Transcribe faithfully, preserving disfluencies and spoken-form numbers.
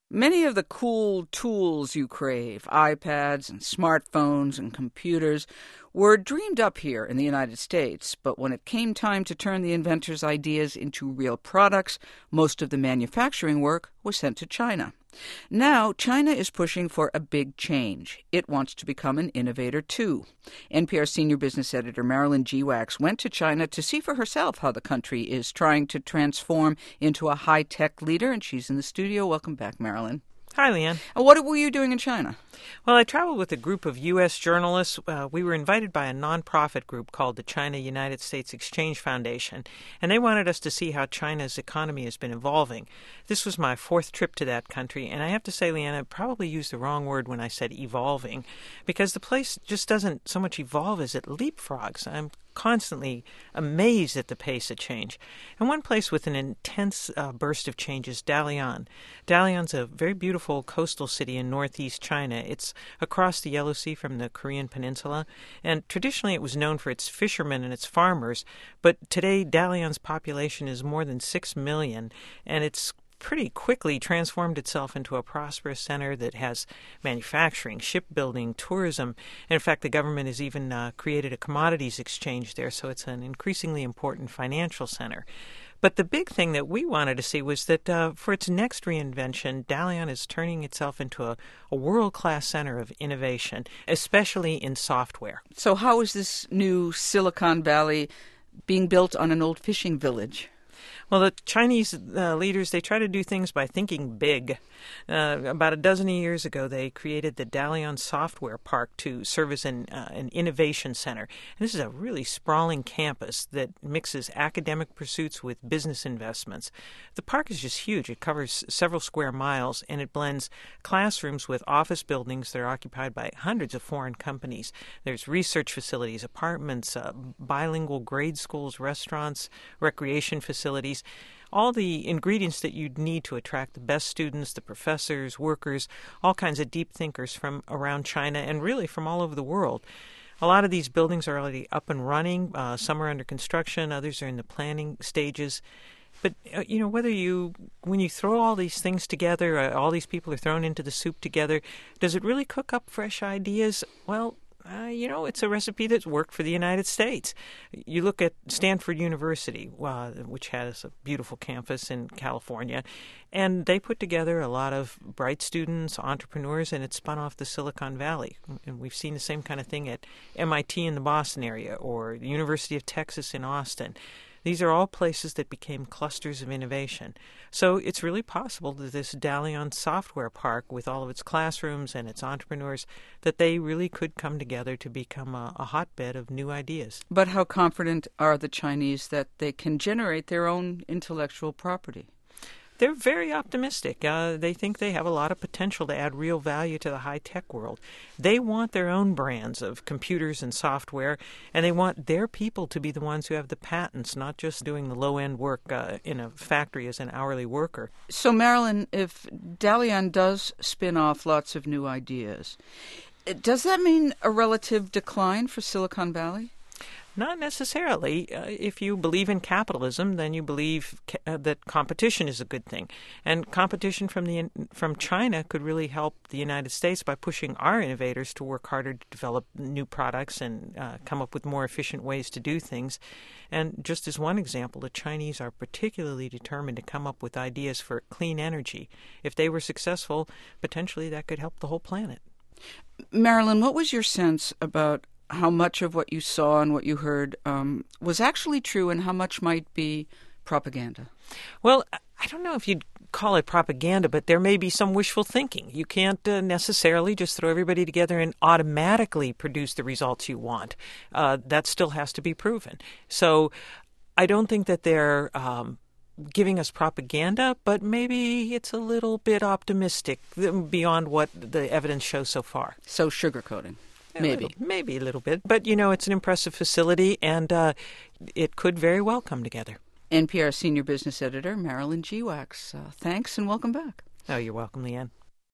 Many of the cool tools you crave, iPads and smartphones and computers, were dreamed up here in the United States, but when it came time to turn the inventors' ideas into real products, most of the manufacturing work was sent to China. Now, China is pushing for a big change. It wants to become an innovator, too. N P R senior business editor Marilyn Geewax went to China to see for herself how the country is trying to transform into a high-tech leader, and she's in the studio. Welcome back, Marilyn. Hi, Leanne. And what were you doing in China? Well, I traveled with a group of U S journalists. Uh, we were invited by a nonprofit group called the China-United States Exchange Foundation, and they wanted us to see how China's economy has been evolving. This was my fourth trip to that country, and I have to say, Leanne, I probably used the wrong word when I said evolving, because the place just doesn't so much evolve as it leapfrogs. I'm constantly amazed at the pace of change. And one place with an intense uh, burst of change is Dalian. Dalian's a very beautiful coastal city in northeast China. It's across the Yellow Sea from the Korean Peninsula, and traditionally it was known for its fishermen and its farmers, but today Dalian's population is more than six million, and it's pretty quickly transformed itself into a prosperous center that has manufacturing, shipbuilding, tourism. And in fact, the government has even uh, created a commodities exchange there, so it's an increasingly important financial center. But the big thing that we wanted to see was that uh, for its next reinvention, Dalian is turning itself into a, a world-class center of innovation, especially in software. So how is this new Silicon Valley being built on an old fishing village? Well, the Chinese uh, leaders, they try to do things by thinking big. Uh, about a dozen years ago, they created the Dalian Software Park to serve as an, uh, an innovation center. And this is a really sprawling campus that mixes academic pursuits with business investments. The park is just huge. It covers several square miles, and it blends classrooms with office buildings that are occupied by hundreds of foreign companies. There's research facilities, apartments, uh, bilingual grade schools, restaurants, recreation facilities. All the ingredients that you'd need to attract the best students, the professors, workers, all kinds of deep thinkers from around China and really from all over the world. A lot of these buildings are already up and running. Uh, some are under construction. Others are in the planning stages. But, uh, you know, whether you, when you throw all these things together, uh, all these people are thrown into the soup together, does it really cook up fresh ideas? Well, Uh, you know, it's a recipe that's worked for the United States. You look at Stanford University, uh, which has a beautiful campus in California, and they put together a lot of bright students, entrepreneurs, and it spun off the Silicon Valley. And we've seen the same kind of thing at M I T in the Boston area or the University of Texas in Austin. These are all places that became clusters of innovation. So it's really possible that this Dalian Software Park, with all of its classrooms and its entrepreneurs, that they really could come together to become a, a hotbed of new ideas. But how confident are the Chinese that they can generate their own intellectual property? They're very optimistic. Uh, they think they have a lot of potential to add real value to the high-tech world. They want their own brands of computers and software, and they want their people to be the ones who have the patents, not just doing the low-end work uh, in a factory as an hourly worker. So, Marilyn, if Dalian does spin off lots of new ideas, does that mean a relative decline for Silicon Valley? Not necessarily. Uh, if you believe in capitalism, then you believe ca- uh, that competition is a good thing. And competition from the from China could really help the United States by pushing our innovators to work harder to develop new products and uh, come up with more efficient ways to do things. And just as one example, the Chinese are particularly determined to come up with ideas for clean energy. If they were successful, potentially that could help the whole planet. Marilyn, what was your sense about how much of what you saw and what you heard um, was actually true and how much might be propaganda? Well, I don't know if you'd call it propaganda, but there may be some wishful thinking. You can't uh, necessarily just throw everybody together and automatically produce the results you want. Uh, that still has to be proven. So I don't think that they're um, giving us propaganda, but maybe it's a little bit optimistic beyond what the evidence shows so far. So sugarcoating. Maybe. A little, maybe a little bit. But, you know, it's an impressive facility, and uh, it could very well come together. N P R senior business editor Marilyn Geewax. Uh, thanks and welcome back. Oh, you're welcome, Leanne.